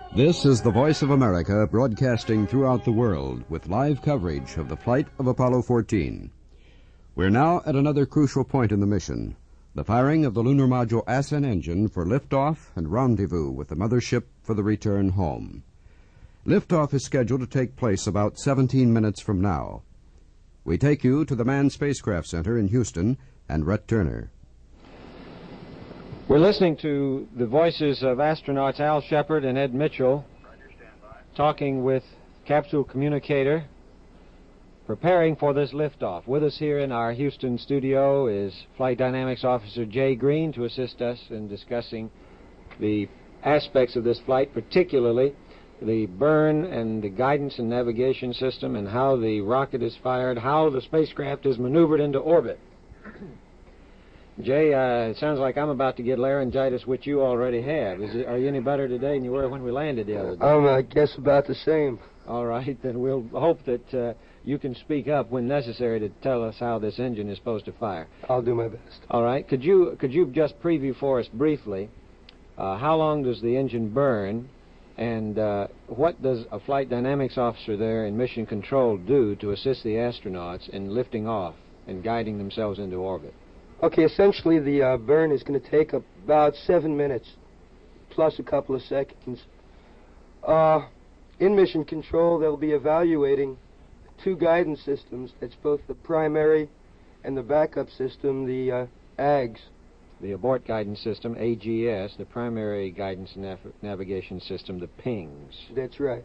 This is the Voice of America broadcasting throughout the world with live coverage of the flight of Apollo 14. We're now at another crucial point in the mission, the firing of the lunar module Ascent engine for liftoff and rendezvous with the mothership for the return home. Liftoff is scheduled to take place about 17 minutes from now. We take you to the Manned Spacecraft Center in Houston and Rhett Turner. We're listening to the voices of astronauts Al Shepard and Ed Mitchell talking with capsule communicator, preparing for this liftoff. With us here in our Houston studio is Flight Dynamics Officer Jay Green to assist us in discussing the aspects of this flight, particularly the burn and the guidance and navigation system and how the rocket is fired, how the spacecraft is maneuvered into orbit. Jay, it sounds like I'm about to get laryngitis, which you already have. Are you any better today than you were when we landed the other day? I guess about the same. All right, then we'll hope that you can speak up when necessary to tell us how this engine is supposed to fire. I'll do my best. All right. Could you just preview for us briefly how long does the engine burn, and what does a flight dynamics officer there in Mission Control do to assist the astronauts in lifting off and guiding themselves into orbit? Okay, essentially the burn is going to take about 7 minutes, plus a couple of seconds. In Mission Control, they'll be evaluating two guidance systems. It's both the primary and the backup system, the AGS. The Abort Guidance System, AGS, the primary guidance and navigation system, the PINGs. That's right.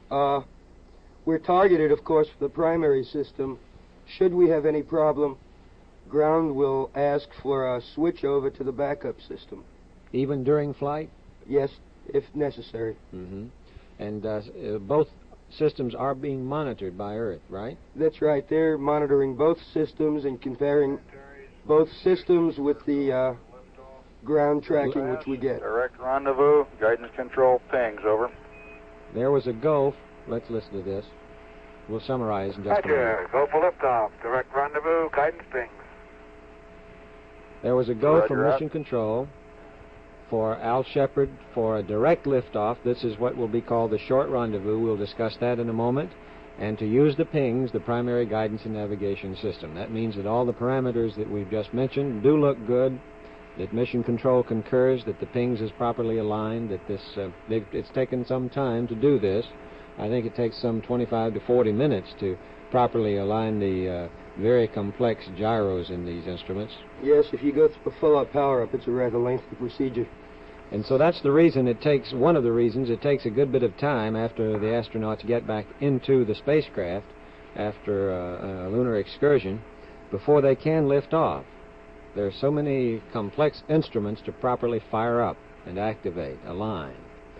We're targeted, of course, for the primary system. Should we have any problem, ground will ask for a switch over to the backup system. Even during flight? Yes, if necessary. Mm-hmm. And both systems are being monitored by Earth, right? That's right. They're monitoring both systems and comparing both systems with the ground tracking which we get. Direct rendezvous, guidance control, pings, over. There was a go. Let's listen to this. We'll summarize in just a moment. Go for liftoff, direct rendezvous, guidance pings. There was a go from Mission Control for Al Shepard for a direct liftoff. This is what will be called the short rendezvous. We'll discuss that in a moment. And to use the PINGs, the primary guidance and navigation system. That means that all the parameters that we've just mentioned do look good, that Mission Control concurs that the PINGs is properly aligned, that it's taken some time to do this. I think it takes some 25 to 40 minutes to properly align the very complex gyros in these instruments. Yes, if you go through a full-up power-up, it's a rather lengthy procedure. And so that's the reason one of the reasons it takes a good bit of time after the astronauts get back into the spacecraft after a lunar excursion before they can lift off. There are so many complex instruments to properly fire up and activate, align.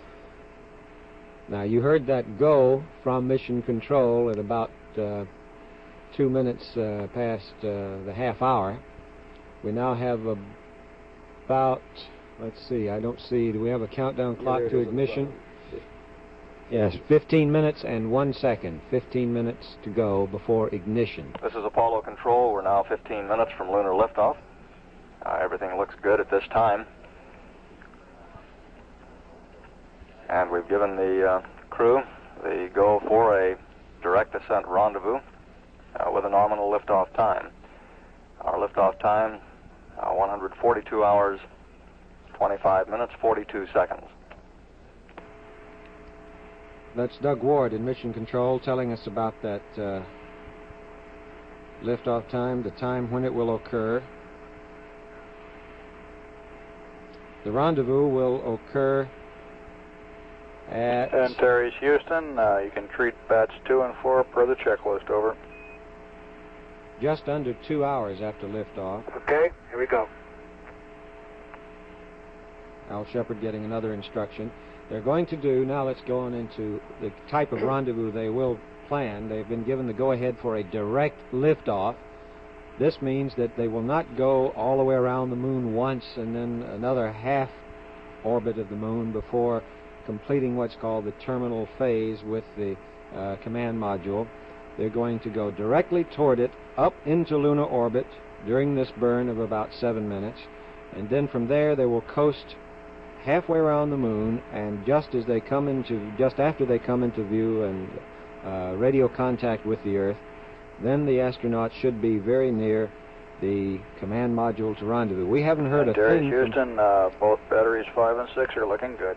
Now, you heard that go from Mission Control at about 2 minutes past the half hour. We now have about, let's see, I don't see, do we have a countdown clock to ignition? Yes, 15 minutes and 1 second. 15 minutes to go before ignition. This is Apollo Control. We're now 15 minutes from lunar liftoff. Everything looks good at this time. And we've given the crew the go for a direct ascent rendezvous with a nominal liftoff time. Our liftoff time, 142 hours, 25 minutes, 42 seconds. That's Doug Ward in Mission Control telling us about that liftoff time, the time when it will occur. The rendezvous will occur at... Antares, Houston. You can treat batch 2 and 4 per the checklist, over. Just under 2 hours after liftoff. Okay, here we go. Al Shepard getting another instruction. They're going to do, now let's go on into the type of rendezvous they will plan. They've been given the go-ahead for a direct liftoff. This means that they will not go all the way around the moon once and then another half orbit of the moon before completing what's called the terminal phase with the command module. They're going to go directly toward it, up into lunar orbit during this burn of about 7 minutes, and then from there they will coast halfway around the moon, and just after they come into view and radio contact with the Earth, then the astronauts should be very near the command module to rendezvous. We haven't heard a thing. Houston, both batteries 5 and 6 are looking good.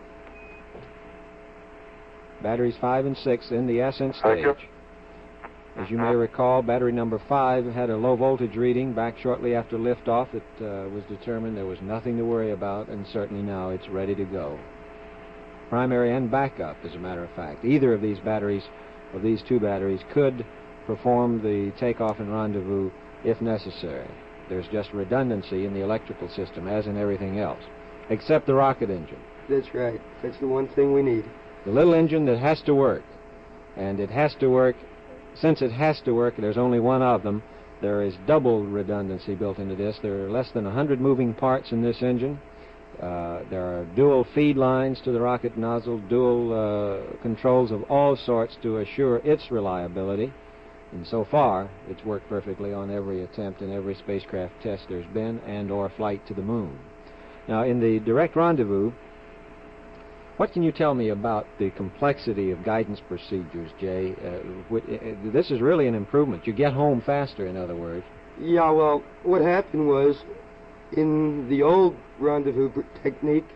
Batteries 5 and 6 in the ascent stage. As you may recall, battery number 5 had a low voltage reading back shortly after liftoff. It was determined there was nothing to worry about, and certainly now it's ready to go. Primary and backup, as a matter of fact. Either of these two batteries, could perform the takeoff and rendezvous if necessary. There's just redundancy in the electrical system, as in everything else, except the rocket engine. That's right. That's the one thing we need. The little engine that has to work, and it has to work. Since it has to work, there's only one of them. There is double redundancy built into this. There are less than 100 moving parts in this engine. There are dual feed lines to the rocket nozzle, dual controls of all sorts to assure its reliability. And so far, it's worked perfectly on every attempt and every spacecraft test there's been and or flight to the moon. Now, in the direct rendezvous, what can you tell me about the complexity of guidance procedures, Jay? This is really an improvement. You get home faster, in other words. Yeah, well, what happened was, in the old rendezvous technique,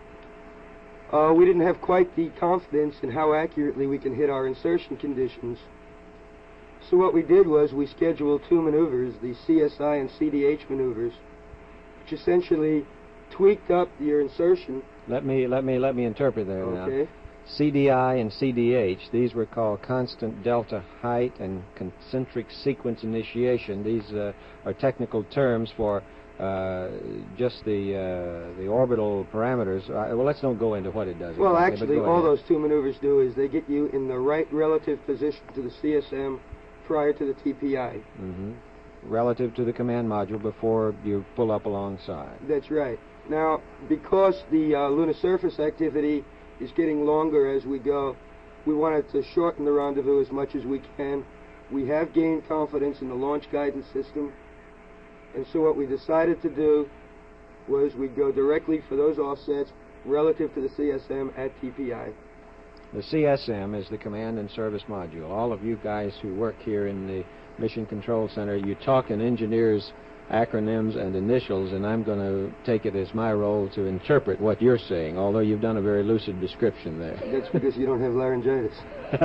we didn't have quite the confidence in how accurately we can hit our insertion conditions. So what we did was we scheduled two maneuvers, the CSI and CDH maneuvers, which essentially tweaked up your insertion. Let me interpret there now. Okay. CDI and CDH, these were called constant delta height and concentric sequence initiation. These are technical terms for just the orbital parameters. Well, let's not go into what it does. Well, exactly, actually, all those two maneuvers do is they get you in the right relative position to the CSM prior to the TPI. Mm-hmm. Relative to the command module before you pull up alongside. That's right. Now, because the lunar surface activity is getting longer as we go, we wanted to shorten the rendezvous as much as we can. We have gained confidence in the launch guidance system, and so what we decided to do was we'd go directly for those offsets relative to the CSM at TPI. The CSM is the Command and Service Module. All of you guys who work here in the Mission Control Center, you talk in engineers' acronyms and initials, and I'm going to take it as my role to interpret what you're saying, although you've done a very lucid description there. That's because you don't have laryngitis.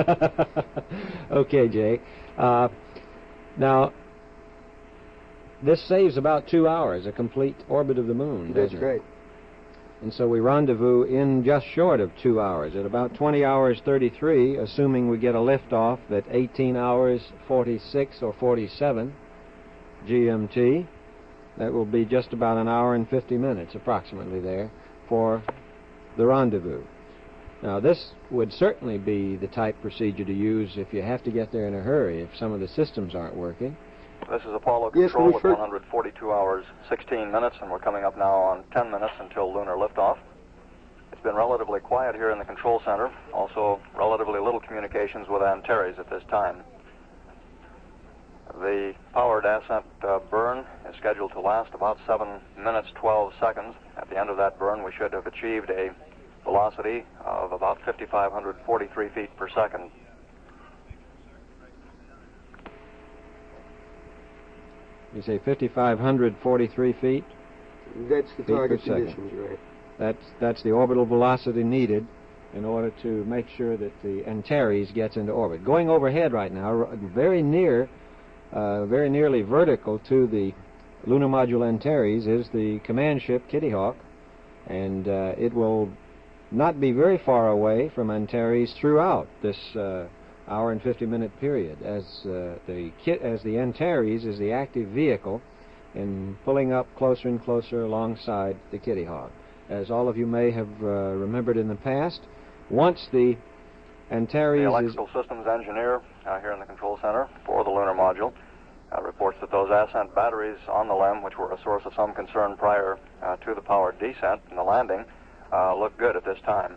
Okay, Jay. Now, this saves about 2 hours, a complete orbit of the moon, That's doesn't it? right. And so we rendezvous in just short of 2 hours, at about 20 hours 33, assuming we get a liftoff at 18 hours 46 or 47 GMT. That will be just about an hour and 50 minutes, approximately there, for the rendezvous. Now, this would certainly be the type procedure to use if you have to get there in a hurry, if some of the systems aren't working. This is Apollo Control with 142 hours, 16 minutes, and we're coming up now on 10 minutes until lunar liftoff. It's been relatively quiet here in the control center, also relatively little communications with Antares at this time. The powered ascent burn is scheduled to last about 7 minutes, 12 seconds. At the end of that burn, we should have achieved a velocity of about 5,543 feet per second. You say 5,543 feet? That's the target per second. conditions, right. That's the orbital velocity needed in order to make sure that the Antares gets into orbit. Going overhead right now, very nearly vertical to the lunar module Antares, is the command ship Kitty Hawk, and it will not be very far away from Antares throughout this hour and 50-minute period, as the Antares is the active vehicle in pulling up closer and closer alongside the Kitty Hawk. As all of you may have remembered in the past, once the Antares The electrical systems engineer here in the control center for the lunar module reports that those ascent batteries on the LEM, which were a source of some concern prior to the powered descent and the landing, look good at this time.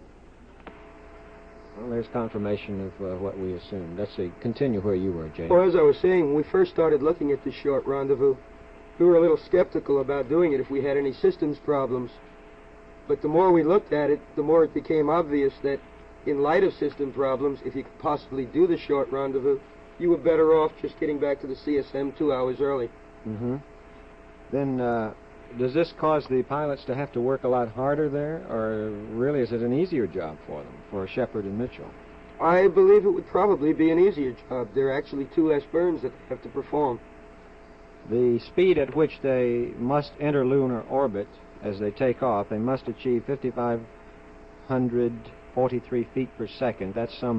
Well, there's confirmation of what we assumed. Let's see. Continue where you were, Jay. Well, as I was saying, when we first started looking at this short rendezvous, we were a little skeptical about doing it if we had any systems problems. But the more we looked at it, the more it became obvious that in light of system problems, if you could possibly do the short rendezvous, you were better off just getting back to the CSM 2 hours early. Mm-hmm. Then does this cause the pilots to have to work a lot harder there, or really is it an easier job for them, for Shepard and Mitchell? I believe it would probably be an easier job. There are actually 2 less burns that they have to perform. The speed at which they must enter lunar orbit as they take off, they must achieve 5,543 feet per second. That's some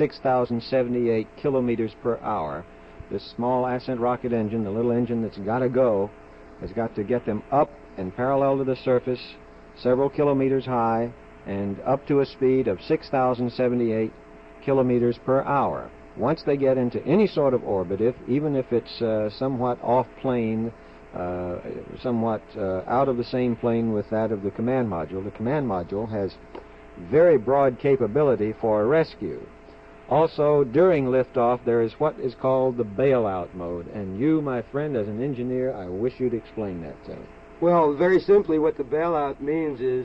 6,078 kilometers per hour. This small ascent rocket engine, the little engine that's got to go, has got to get them up and parallel to the surface, several kilometers high, and up to a speed of 6,078 kilometers per hour. Once they get into any sort of orbit, even if it's somewhat off-plane, somewhat out of the same plane with that of the command module has very broad capability for rescue. Also, during liftoff, there is what is called the bailout mode. And you, my friend, as an engineer, I wish you'd explain that to me. Well, very simply, what the bailout means is,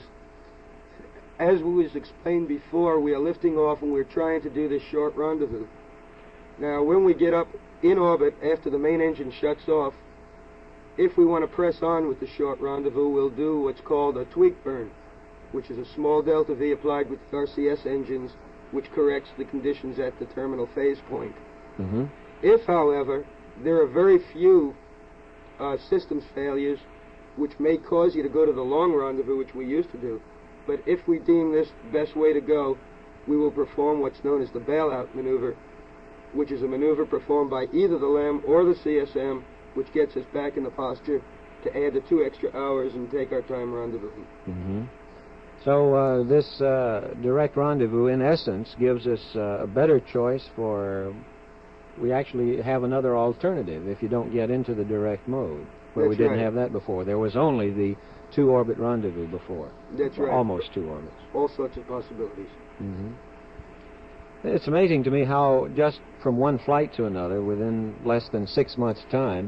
as was explained before, we are lifting off and we're trying to do this short rendezvous. Now, when we get up in orbit after the main engine shuts off, if we want to press on with the short rendezvous, we'll do what's called a tweak burn, which is a small delta V applied with the RCS engines, which corrects the conditions at the terminal phase point. Mm-hmm. If, however, there are very few systems failures which may cause you to go to the long rendezvous, which we used to do, but if we deem this the best way to go, we will perform what's known as the bailout maneuver, which is a maneuver performed by either the LEM or the CSM, which gets us back in the posture to add the 2 extra hours and take our time rendezvous. Mm-hmm. So this direct rendezvous, in essence, gives us a better choice for... We actually have another alternative if you don't get into the direct mode, where we didn't have that before. There was only the 2-orbit rendezvous before. That's right. Almost 2 orbits. All sorts of possibilities. Mm-hmm. It's amazing to me how just from one flight to another, within less than 6 months' time,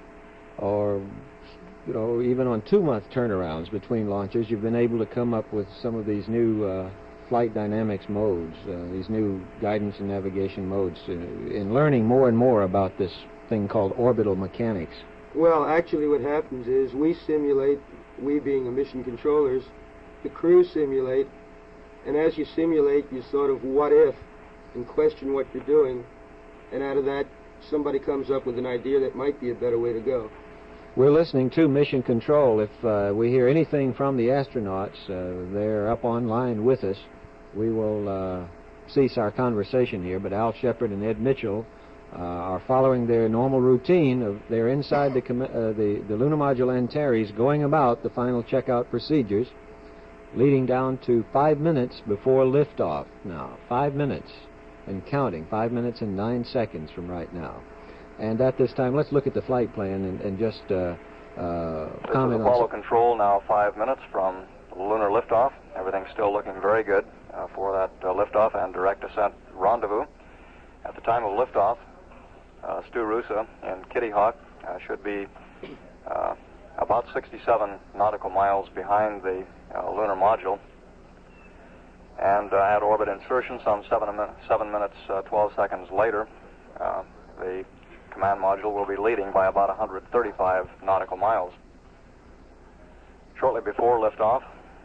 or even on 2-month turnarounds between launches, you've been able to come up with some of these new flight dynamics modes, these new guidance and navigation modes, in learning more and more about this thing called orbital mechanics. Well, actually what happens is we simulate, we being the mission controllers, the crew simulate, and as you simulate, you sort of what if and question what you're doing, and out of that, somebody comes up with an idea that might be a better way to go. We're listening to Mission Control. If we hear anything from the astronauts, they're up online with us. We will cease our conversation here, but Al Shepard and Ed Mitchell are following their normal routine. They're inside the lunar module Antares, going about the final checkout procedures, leading down to 5 minutes before liftoff now. 5 minutes and counting. 5 minutes and 9 seconds from right now. And at this time, let's look at the flight plan and just comment on... This is Apollo Control, now 5 minutes from lunar liftoff. Everything's still looking very good for that liftoff and direct ascent rendezvous. At the time of liftoff, Stu Roosa in Kitty Hawk should be about 67 nautical miles behind the lunar module. And at orbit insertion, some 7 minutes, 12 seconds later, the command module will be leading by about 135 nautical miles. Shortly before liftoff,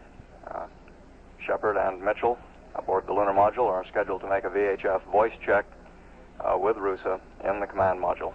Shepard and Mitchell aboard the lunar module are scheduled to make a VHF voice check with Roosa in the command module.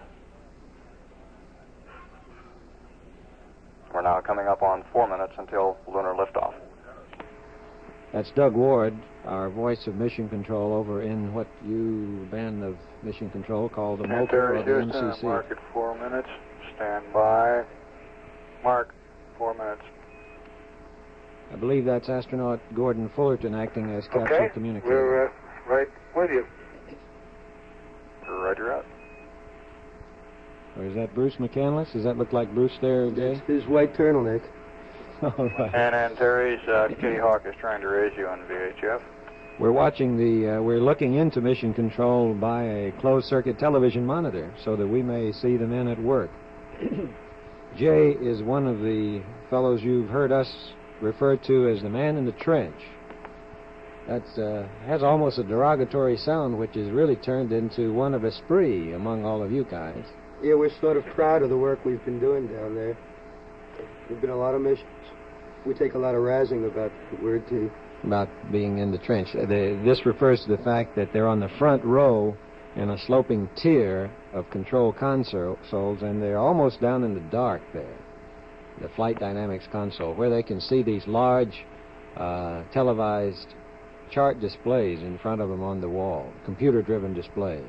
We're now coming up on 4 minutes until lunar liftoff. That's Doug Ward, our voice of Mission Control over in what you, band of Mission Control, call the MOCA or the MCC. Mark at 4 minutes. Stand by. Mark, 4 minutes. I believe that's astronaut Gordon Fullerton acting as capsule communicator. Okay, we're right with you. Roger out. Or is that Bruce McCandless? Does that look like Bruce there, Jay? It's his white turtleneck. All right. And Antares, Kitty Hawk is trying to raise you on VHF. We're watching we're looking into Mission Control by a closed-circuit television monitor so that we may see the men at work. Jay is one of the fellows you've heard us referred to as the man in the trench. That's has almost a derogatory sound, which is really turned into one of esprit among all of you guys. Yeah, we're sort of proud of the work we've been doing down there. There've been a lot of missions. We take a lot of razzing about that word, too. About being in the trench. This refers to the fact that they're on the front row in a sloping tier of control consoles, and they're almost down in the dark there, the flight dynamics console, where they can see these large televised chart displays in front of them on the wall, computer-driven displays.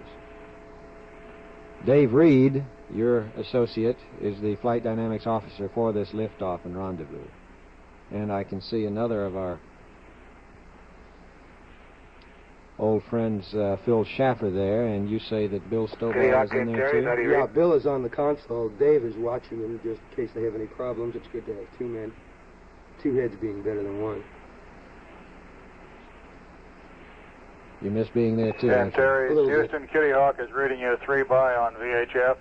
Dave Reed, your associate, is the flight dynamics officer for this liftoff and rendezvous. And I can see another of our old friends, Phil Schaffer, there, and you say that Bill Stovall is in there too? Yeah, Bill is on the console. Dave is watching them just in case they have any problems. It's good to have two men, two heads being better than one. You miss being there too. And Terry, Houston, Kitty Hawk is reading you 3 by on VHF.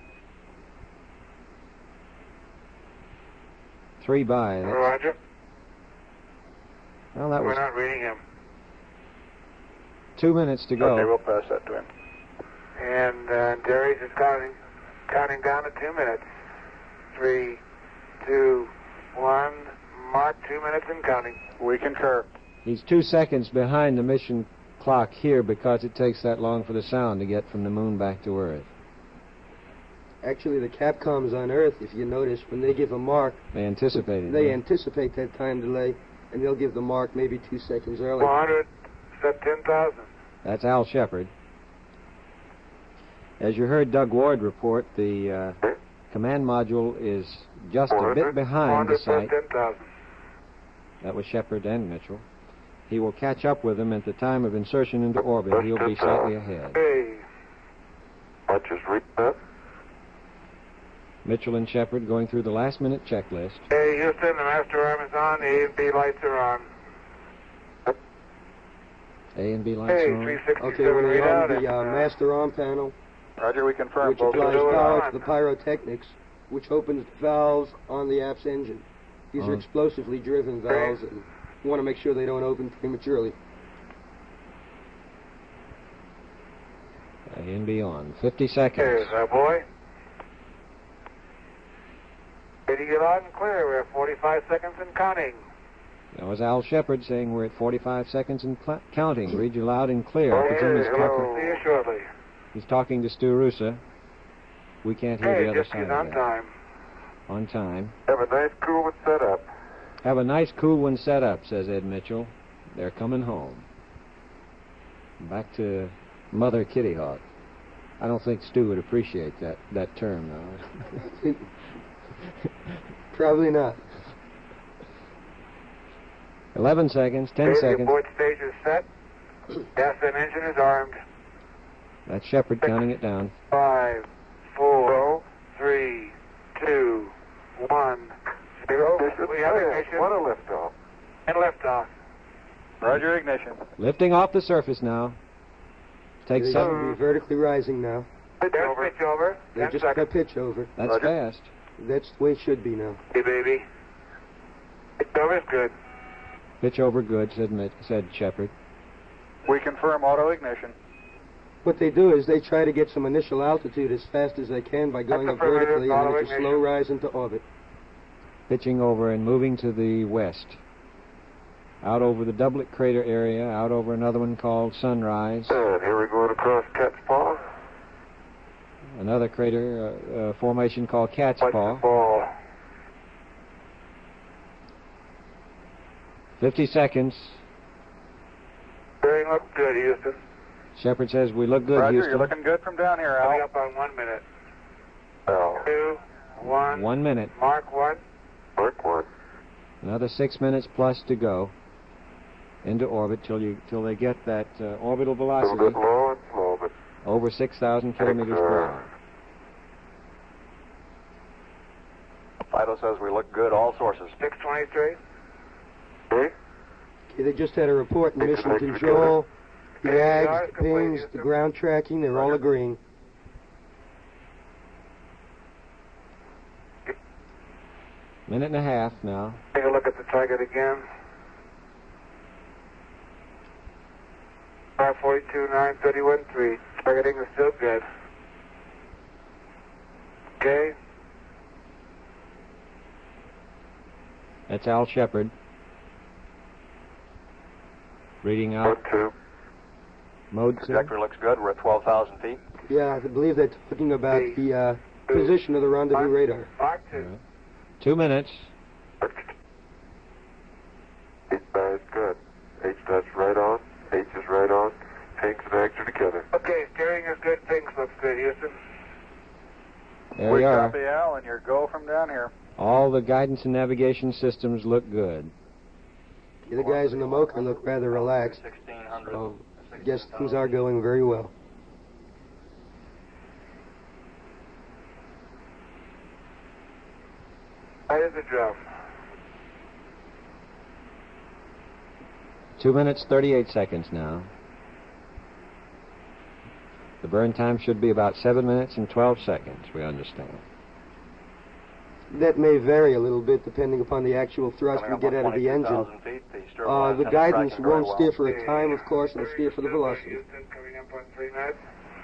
3 by. Roger. Well, that We're was not reading him. 2 minutes to go. Okay, we'll pass that to him. And Terry's is counting down to 2 minutes. 3, 2, 1. Mark, 2 minutes and counting. We concur. He's 2 seconds behind the mission clock here because it takes that long for the sound to get from the moon back to Earth. Actually, the Capcoms on Earth, if you notice, when they give a mark, They anticipate it. they huh? anticipate that time delay, and they'll give the mark maybe 2 seconds early. 400, set 10,000. That's Al Shepard. As you heard Doug Ward report, the command module is just a bit behind the site. 10,000. That was Shepard and Mitchell. He will catch up with them at the time of insertion into orbit. He'll be slightly ahead. Hey. What just read that? Mitchell and Shepard going through the last-minute checklist. Hey, Houston, the master arm is on. The A and B lights are on. A and B lights Hey, are on. 367 Okay, we're readout. on the master arm panel, Roger, we confirm which both applies are power on. to the pyrotechnics, which opens the valves on the APS engine. These are explosively driven valves, and you want to make sure they don't open prematurely. A and B on. 50 seconds. There's our boy. Ready to get loud and clear. We're at 45 seconds and counting. That was Al Shepard saying we're at 45 seconds and counting. Read you loud and clear. I presume he's talking. See you shortly. He's talking to Stu Rusa. We can't hear the other just side he's of on that. time. On time. Have a nice, cool one set up. Have a nice, cool one set up, says Ed Mitchell. They're coming home. Back to Mother Kitty Hawk. I don't think Stu would appreciate that term, though. Probably not. 11 seconds, 10 seconds. Abort stage is set. Gas and engine is armed. That's Shepard counting it down. 5, 4, 3, 2, 1, 0. We have ignition. What a liftoff. And liftoff. Roger, ignition. Lifting off the surface now. Takes They should be vertically rising now. Pitch over. They 10 just got seconds. pitch over. That's Roger. fast. That's the way it should be now. Hey, baby. Pitch over is good. Pitch over good, said Shepard. We confirm auto ignition. What they do is they try to get some initial altitude as fast as they can by going up vertically, and then it's a slow rise into orbit. Pitching over and moving to the west. Out over the Doublet Crater area, out over another one called Sunrise. And here we go across Cat's Paw. Another crater formation called Cat's Paw. Paw. 50 seconds. Bearing look good, Houston. Shepard says we look good, Roger, Houston. you're looking good from down here, Al. Coming up on 1 minute. 2, 1. 1 minute. Mark 1. Mark 1. Another 6 minutes plus to go into orbit till they get that orbital velocity Low and slow, but over 6,000 kilometers per hour. Fido says we look good, all sources. 623. Okay, they just had a report in mission control. The ags, the pings, the ground tracking, they're all agreeing. Minute and a half now. Take a look at the Target again. 542, 931, 3. Targeting is still good. Okay. That's Al Shepard. Reading out. Mode 2. Mode 2. Trajectory looks good. We're at 12,000 feet. Yeah, I believe they're talking about the position of the rendezvous radar. Mark 2. Right. 2 minutes. H is good. H that's right on. H is right on. Pings and eggs are together. Okay, steering is good. Pings looks good, Houston. There we are. Copy, Al, and your go from down here. All the guidance and navigation systems look good. The guys in the Mocha look rather relaxed. 1600. So I guess things are going very well. How is the drum? 2 minutes, 38 seconds now. The burn time should be about 7 minutes and 12 seconds, we understand. That may vary a little bit depending upon the actual thrust we get out of the engine. The guidance won't steer for a time, of course, it'll steer for the velocity. Houston, coming up on 3 minutes.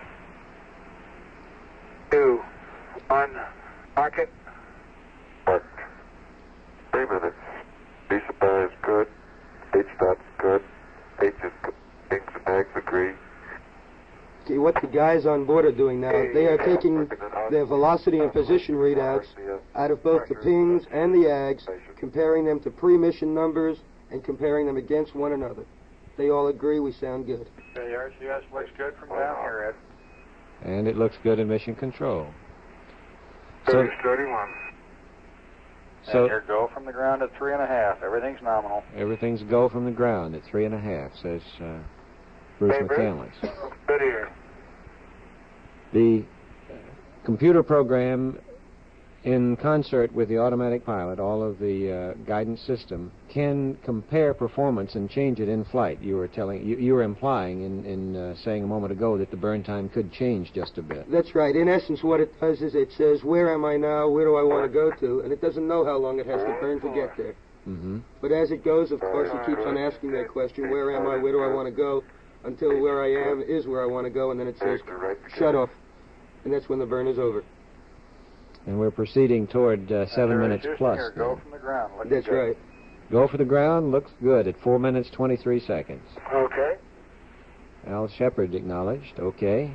2, 1, mark it. Marked. 3 minutes. B supply is good. H dot's good. H is good. Pings and eggs agree. Okay, what the guys on board are doing now, they are taking their velocity and position readouts out of both the pings and the ags, comparing them to pre-mission numbers and comparing them against one another. They all agree we sound good. Okay, RCS looks good from down here, Ed. And it looks good in mission control. So, 31. And your go from the ground at 3.5. Everything's nominal. everything's go from the ground at 3.5, says Bruce Hey, Bruce. McCandless. Good here. The computer program, in concert with the automatic pilot, all of the guidance system, can compare performance and change it in flight. You were implying in saying a moment ago that the burn time could change just a bit. That's right. In essence, what it does is it says, where am I now, where do I want to go to, and it doesn't know how long it has to burn to get there. Mm-hmm. But as it goes, of course, it keeps on asking that question, where am I, where do I want to go, until where I am is where I want to go, and then it says, shut off. And that's when the burn is over. And we're proceeding toward 7 minutes Houston, plus. Your go from the ground. Looking That's good. right. Go for the ground looks good at 4 minutes, 23 seconds. Okay. Al Shepard acknowledged. Okay.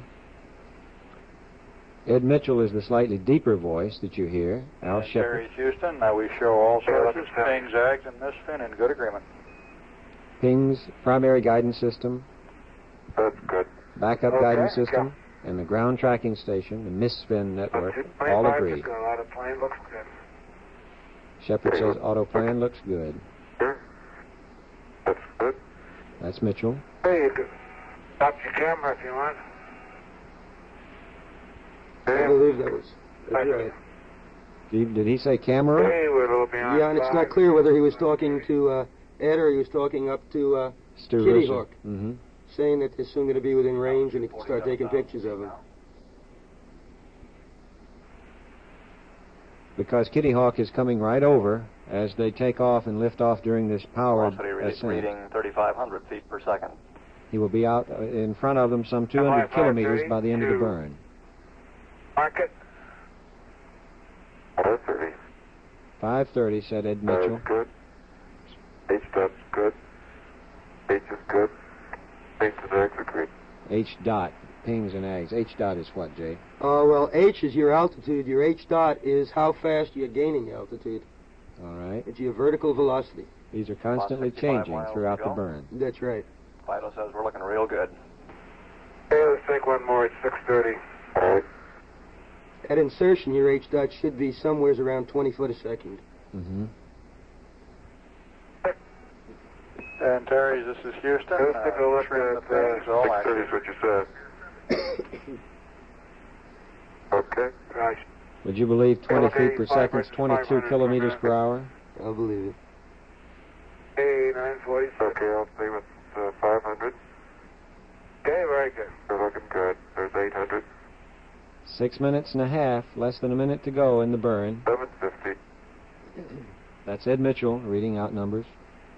Ed Mitchell is the slightly deeper voice that you hear. Al And Shepard. Terry Houston. Now we show all services, pings, eggs, and misfin in good agreement. Ping's primary guidance system, That's good. backup Okay, guidance yeah. system, and the ground tracking station, the Misfin network, all 225 agree. to go. Autoplane looks good. Shepard says autoplan looks good. Here. That's good. That's Mitchell. Hey, you can stop your camera if you want. I believe that's right. Did he say camera? Hey, we're a little beyond. Yeah, and it's not clear whether he was talking to Ed or he was talking up to Stu Kitty Wilson. Hawk, Mm-hmm. saying that they're soon going to be within range and he can start taking pictures of him. Because Kitty Hawk is coming right over as they take off and lift off during this powered Velocity ascent. reading 3,500 feet per second. He will be out in front of them some 200 kilometers by the end of the burn. Mark it. 530. 5:30, said Ed Mitchell. That's good. H dot's good. H is good. Pings and eggs agree. H dot, pings and eggs. H dot is what, Jay? Well, H is your altitude. Your H dot is how fast you're gaining altitude. All right. It's your vertical velocity. These are constantly 65 changing miles throughout to the go. burn. That's right. Fido says we're looking real good. Hey, let's take one more at 6:30. All right. At insertion, your H dot should be somewhere around 20 foot a second. Mm-hmm. And Terry, this is Houston. Let's take a look trim the at, pings, all 630 is active. what you said. Okay. Right. Would you believe 20 Okay, feet per 500, second is 22 kilometers 500. per hour? I'll believe it. Hey, 946. Okay, I'll stay with 500. Okay, very good. They're looking good. There's 800. 6 minutes and a half, less than a minute to go in the burn. 750. That's Ed Mitchell reading out numbers.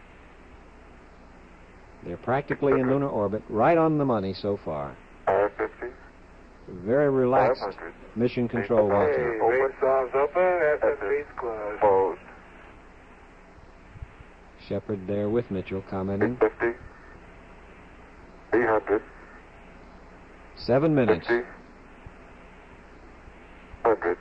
They're practically in lunar orbit, right on the money so far. 550. Very relaxed 500. mission control watching. Main valves open, SFC's closed. Closed. Shepard there with Mitchell commenting. 50. 800. 7 minutes. 50. 100.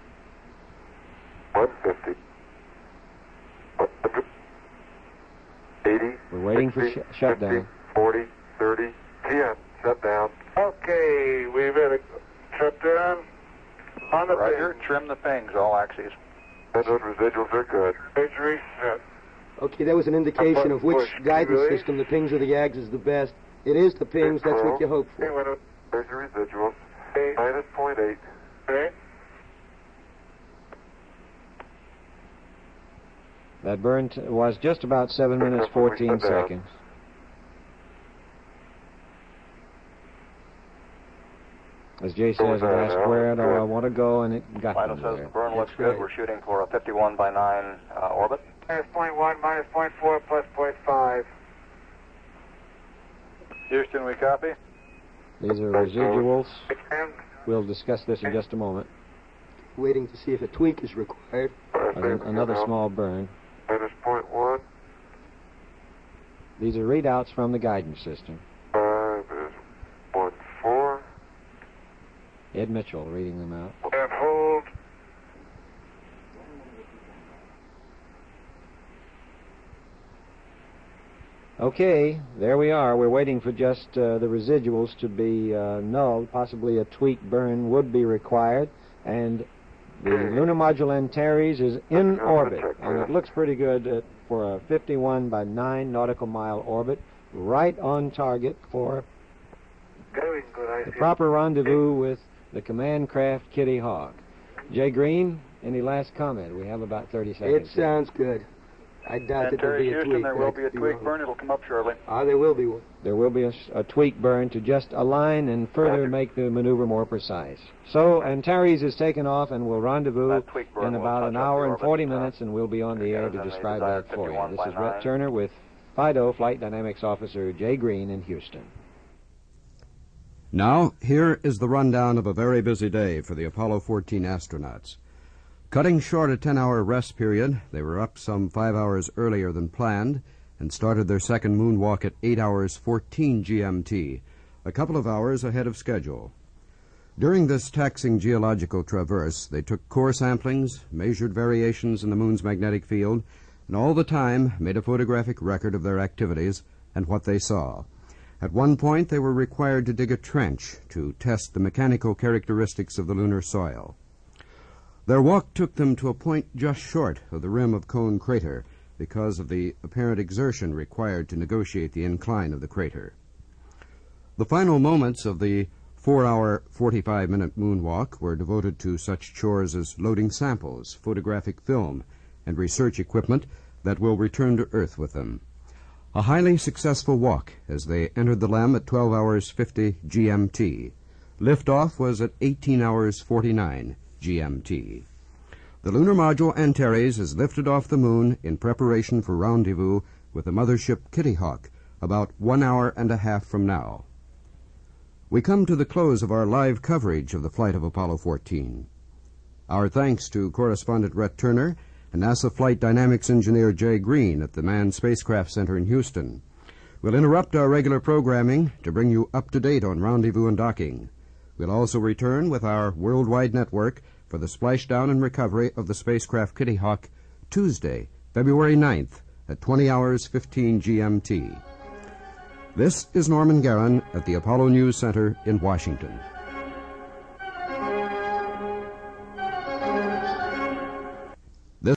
150. 100. 80. We're waiting 60, for shutdown. 50, 40, 30, 10. Shutdown. Okay, we've had a shutdown on the Roger, ping. trim the pings, all axes. And those residuals are good. Page reset. Okay, that was an indication of which Push. guidance Release. system, the pings or the yags, is the best. It is the pings, that's what you hope Okay, for. there's your residuals. Minus 0.8. Okay. That burn was just about 7 minutes, 14 seconds. As Jay says, it asked where do I want to go, and it got Vital me says there. the burn looks That's good. right. We're shooting for a 51 by 9 orbit. Minus 0.1, minus 0.4, plus 0.5. Houston, we copy? These are residuals. And We'll discuss this in just a moment. Waiting to see if a tweak is required. Another small burn. minus 0.1. These are readouts from the guidance system. 5 is 0.4. Ed Mitchell reading them out. And hold. Okay, there we are. We're waiting for just the residuals to be null. Possibly a tweak burn would be required. And the lunar module Antares is in orbit. And it looks pretty good for a 51 by 9 nautical mile orbit. Right on target for Doing good, I the see. proper rendezvous with the command craft Kitty Hawk. Jay Green, any last comment? We have about 30 It seconds. sounds good. I doubt that there'll Antares, be a Houston, tweak. there will be a tweak burn. It'll come up shortly. There will be one. There will be a tweak burn to just align and further make the maneuver more precise. So Antares is taken off and will rendezvous That tweak burn in will about touch an up hour the and orbit, 40 minutes, and we'll be on the air to and the describe desired that for you. 51 This by is Rhett 9. Turner with FIDO Flight Dynamics Officer Jay Green in Houston. Now, here is the rundown of a very busy day for the Apollo 14 astronauts. Cutting short a 10-hour rest period, they were up some 5 hours earlier than planned and started their second moonwalk at 8 hours 14 GMT, a couple of hours ahead of schedule. During this taxing geological traverse, they took core samplings, measured variations in the moon's magnetic field, and all the time made a photographic record of their activities and what they saw. At one point, they were required to dig a trench to test the mechanical characteristics of the lunar soil. Their walk took them to a point just short of the rim of Cone Crater because of the apparent exertion required to negotiate the incline of the crater. The final moments of the 4-hour, 45-minute moonwalk were devoted to such chores as loading samples, photographic film, and research equipment that will return to Earth with them. A highly successful walk as they entered the LEM at 12 hours 50 GMT. Liftoff was at 18 hours 49 GMT. The lunar module Antares is lifted off the moon in preparation for rendezvous with the mothership Kitty Hawk about 1 hour and a half from now. We come to the close of our live coverage of the flight of Apollo 14. Our thanks to correspondent Rhett Turner and NASA Flight Dynamics engineer Jay Green at the Manned Spacecraft Center in Houston. We'll interrupt our regular programming to bring you up to date on rendezvous and docking. We'll also return with our worldwide network for the splashdown and recovery of the spacecraft Kitty Hawk Tuesday, February 9th at 20 hours 15 GMT. This is Norman Guerin at the Apollo News Center in Washington.